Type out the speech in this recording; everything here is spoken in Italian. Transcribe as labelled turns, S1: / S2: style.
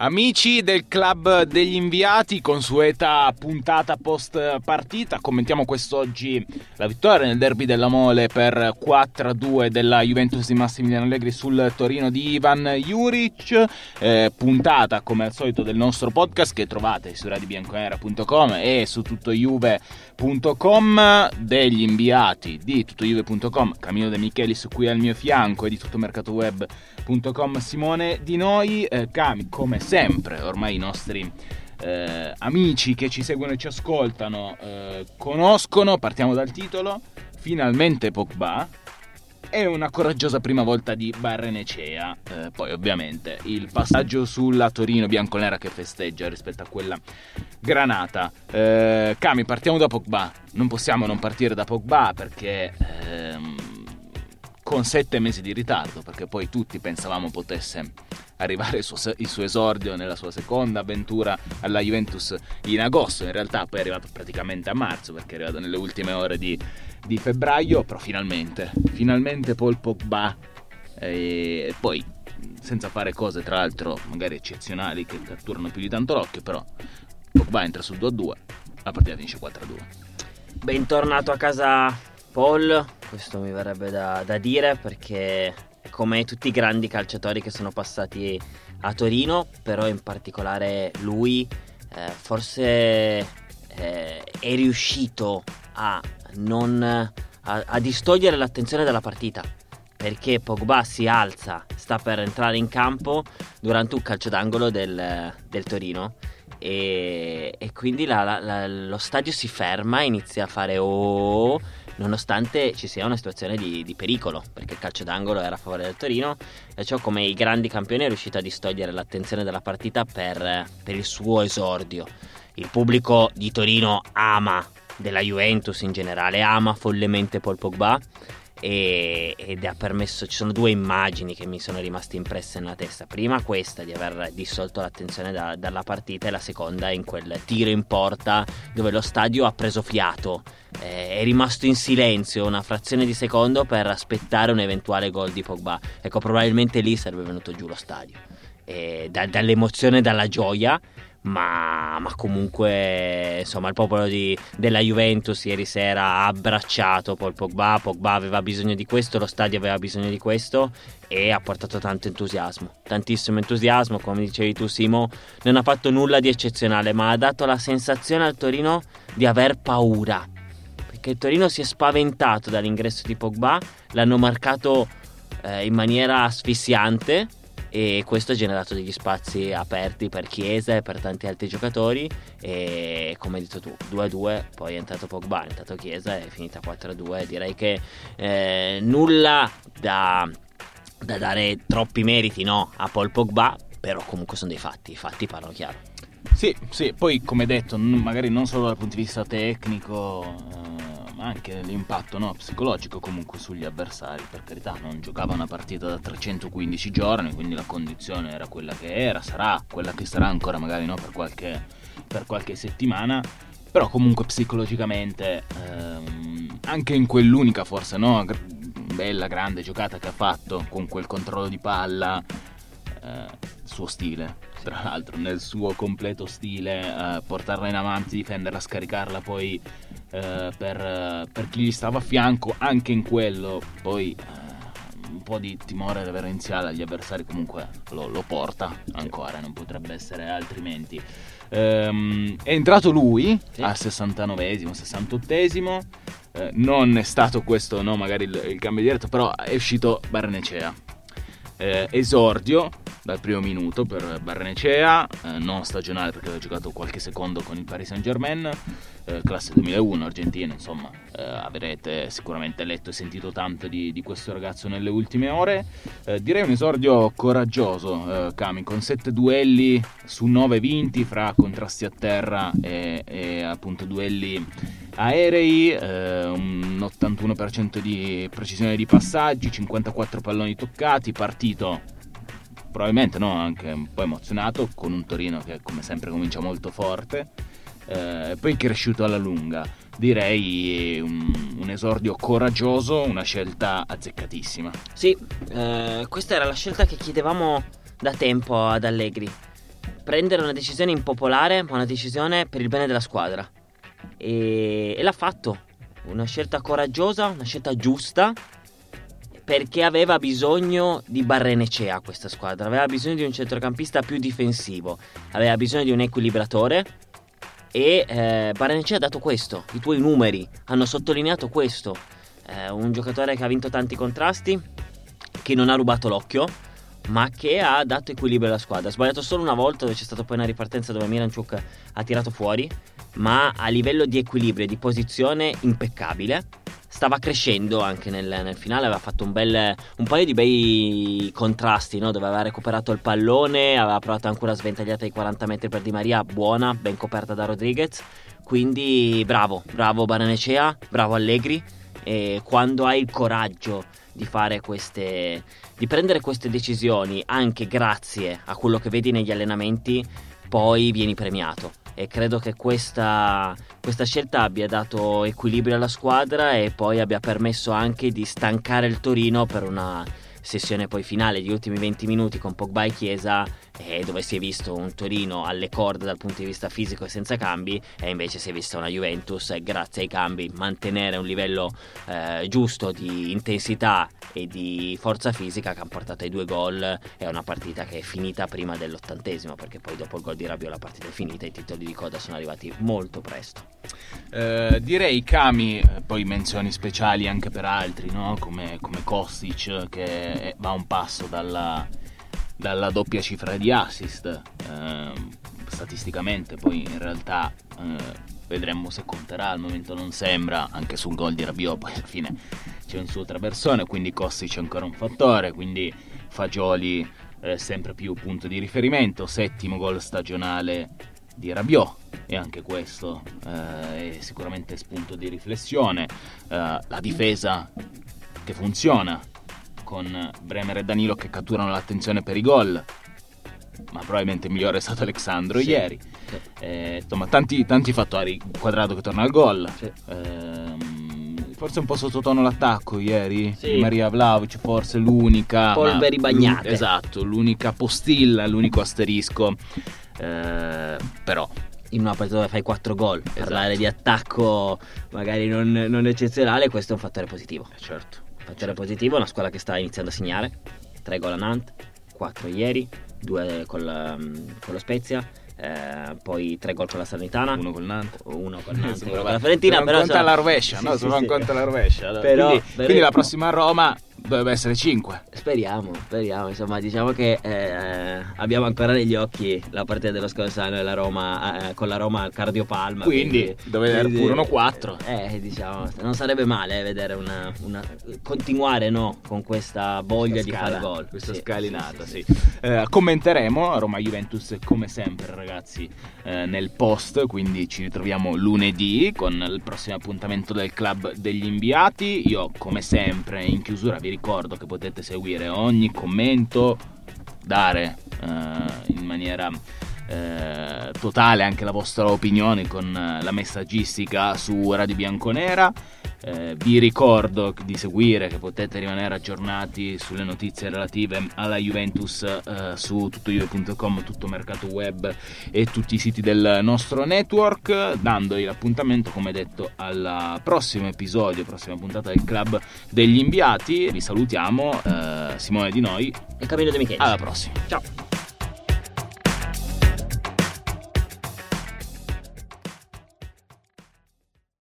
S1: Amici del club degli inviati, consueta puntata post partita. Commentiamo quest'oggi la vittoria nel derby della Mole per 4-2 della Juventus di Massimiliano Allegri sul Torino di Ivan Juric. Puntata come al solito del nostro podcast che trovate su radiobianconera.com e su tuttojuve.com, degli inviati di tuttojuve.com Camillo De Michelis qui al mio fianco e di tuttomercatoweb.com Simone Di Noi. Cami, come sempre, ormai i nostri amici che ci seguono e ci ascoltano conoscono. Partiamo dal titolo: finalmente Pogba. È una coraggiosa prima volta di Barrenechea. Poi ovviamente il passaggio sulla Torino bianconera che festeggia rispetto a quella granata. Cami, partiamo da Pogba. Non possiamo non partire da Pogba perché con 7 mesi di ritardo, perché poi tutti pensavamo potesse arrivare il suo esordio nella sua seconda avventura alla Juventus in agosto. In realtà poi è arrivato praticamente a marzo, perché è arrivato nelle ultime ore di febbraio. Però finalmente Paul Pogba, e poi senza fare cose tra l'altro magari eccezionali che catturano più di tanto l'occhio, però Pogba entra sul 2-2, la partita finisce 4-2.
S2: Bentornato a casa Paul, questo mi verrebbe da dire, perché come tutti i grandi calciatori che sono passati a Torino, però in particolare lui forse è riuscito a distogliere l'attenzione dalla partita, perché Pogba si alza, sta per entrare in campo durante un calcio d'angolo del Torino e quindi lo stadio si ferma, inizia a fare nonostante ci sia una situazione di pericolo, perché il calcio d'angolo era a favore del Torino, e ciò come i grandi campioni è riuscito a distogliere l'attenzione dalla partita per il suo esordio. Il pubblico di Torino ama, della Juventus in generale, ama follemente Paul Pogba ed ha permesso, ci sono due immagini che mi sono rimaste impresse nella testa: prima questa di aver dissolto l'attenzione dalla partita, e la seconda in quel tiro in porta dove lo stadio ha preso fiato, è rimasto in silenzio una frazione di secondo per aspettare un eventuale gol di Pogba. Ecco, probabilmente lì sarebbe venuto giù lo stadio, dall'emozione e dalla gioia. Ma comunque insomma il popolo della Juventus ieri sera ha abbracciato Paul Pogba. Pogba aveva bisogno di questo, lo stadio aveva bisogno di questo, e ha portato tanto entusiasmo, tantissimo entusiasmo. Come dicevi tu, Simo, non ha fatto nulla di eccezionale, ma ha dato la sensazione al Torino di aver paura, perché il Torino si è spaventato dall'ingresso di Pogba, l'hanno marcato in maniera asfissiante, e questo ha generato degli spazi aperti per Chiesa e per tanti altri giocatori, e come hai detto tu, 2-2, poi è entrato Pogba, è entrato Chiesa, è finita 4-2. Direi che nulla da dare troppi meriti, no, a Paul Pogba, però comunque sono dei fatti, i fatti parlano chiaro.
S1: Sì, poi come detto, magari non solo dal punto di vista tecnico, ma anche l'impatto, no, psicologico comunque sugli avversari. Per carità, non giocava una partita da 315 giorni, quindi la condizione era quella che era, sarà quella che sarà ancora magari, no, per qualche settimana, però comunque psicologicamente anche in quell'unica forse, no, bella grande giocata che ha fatto con quel controllo di palla, suo stile, tra l'altro nel suo completo stile, portarla in avanti, difenderla, scaricarla poi per chi gli stava a fianco, anche in quello poi un po' di timore reverenziale agli avversari comunque lo porta ancora, non potrebbe essere altrimenti. È entrato lui, sì, al 69esimo, 68esimo, non è stato questo, no, magari il cambio diretto, però è uscito Barrenechea. Esordio dal primo minuto per Barrenechea, non stagionale perché aveva giocato qualche secondo con il Paris Saint-Germain, classe 2001, argentino, insomma, avrete sicuramente letto e sentito tanto di questo ragazzo nelle ultime ore. Direi un esordio coraggioso, Cami, con 7 duelli su 9 vinti fra contrasti a terra e appunto duelli aerei, un 81% di precisione di passaggi, 54 palloni toccati, partito probabilmente, no, anche un po' emozionato, con un Torino che come sempre comincia molto forte, poi cresciuto alla lunga. Direi un esordio coraggioso, una scelta azzeccatissima.
S2: Sì, questa era la scelta che chiedevamo da tempo ad Allegri. prendere una decisione impopolare, ma una decisione per il bene della squadra. E l'ha fatto. Una scelta coraggiosa, una scelta giusta, perché aveva bisogno di Barrenechea questa squadra. Aveva bisogno di un centrocampista più difensivo, aveva bisogno di un equilibratore, e Barrenechea ha dato questo. I tuoi numeri hanno sottolineato questo. Un giocatore che ha vinto tanti contrasti, che non ha rubato l'occhio, ma che ha dato equilibrio alla squadra. Ha sbagliato solo una volta, dove c'è stata poi una ripartenza dove Miranchuk ha tirato fuori, ma a livello di equilibrio e di posizione impeccabile. Stava crescendo anche nel finale, aveva fatto un paio di bei contrasti, no? Dove aveva recuperato il pallone, aveva provato anche una sventagliata di 40 metri per Di Maria, buona, ben coperta da Rodriguez. Quindi bravo Barrenechea, bravo Allegri. E quando hai il coraggio di fare di prendere queste decisioni, anche grazie a quello che vedi negli allenamenti, poi vieni premiato. E credo che questa scelta abbia dato equilibrio alla squadra e poi abbia permesso anche di stancare il Torino per una sessione poi finale di ultimi 20 minuti con Pogba e Chiesa, dove si è visto un Torino alle corde dal punto di vista fisico e senza cambi, e invece si è vista una Juventus, grazie ai cambi, mantenere un livello giusto di intensità e di forza fisica, che hanno portato ai 2 gol. È una partita che è finita prima dell'80°, perché poi dopo il gol di Rabiot la partita è finita, i titoli di coda sono arrivati molto presto.
S1: Direi Cami, poi menzioni speciali anche per altri, no? come Kostic, che va a un passo dalla doppia cifra di assist, statisticamente. Poi in realtà vedremo se conterà, al momento non sembra, anche sul gol di Rabiot poi alla fine c'è un suo traversone, quindi Kostic è ancora un fattore, quindi Fagioli sempre più punto di riferimento. 7° gol stagionale di Rabiot, e anche questo è sicuramente spunto di riflessione. La difesa che funziona, con Bremer e Danilo che catturano l'attenzione per i gol, ma probabilmente il migliore è stato Alexandro ieri. Insomma, tanti fattori. Quadrado che torna al gol, forse un po' sottotono l'attacco ieri,
S2: sì.
S1: Maria Vlahovic forse l'unica
S2: polveri bagnate,
S1: esatto, l'unica postilla, l'unico asterisco, però
S2: in una partita dove fai 4 gol, parlare di attacco magari non eccezionale, questo è un fattore positivo.
S1: Certo.
S2: Fattore positivo, una squadra che sta iniziando a segnare. 3 gol a Nantes, 4 ieri, 2 con lo Spezia, poi 3 gol con la Salernitana,
S1: 1 col Nantes,
S2: 1 con Nantes, 1 con la Fiorentina, però
S1: conta la rovescia, no? Se non conta la rovescia, quindi la prossima Roma dovrebbe essere 5.
S2: Speriamo, insomma, diciamo che abbiamo ancora negli occhi la partita dello scorso anno della Roma, con la Roma al Cardiopalma,
S1: quindi dove era pure 1-4.
S2: Diciamo, non sarebbe male vedere una continuare, no, con questa voglia di fare gol,
S1: questa scalinata, sì. Commenteremo Roma-Juventus come sempre, ragazzi, nel post, quindi ci ritroviamo lunedì con il prossimo appuntamento del Club degli Inviati. Io come sempre in chiusura vi ricordo che potete seguire ogni commento, dare in maniera totale anche la vostra opinione con la messaggistica su Radio Bianconera. Vi ricordo di seguire, che potete rimanere aggiornati sulle notizie relative alla Juventus su tuttojuve.com, tutto mercato web e tutti i siti del nostro network, dandovi l'appuntamento, come detto, al prossimo episodio, prossima puntata del Club degli Inviati. Vi salutiamo, Simone Di Noi
S2: e Camillo De Micheli.
S1: Alla prossima,
S2: ciao.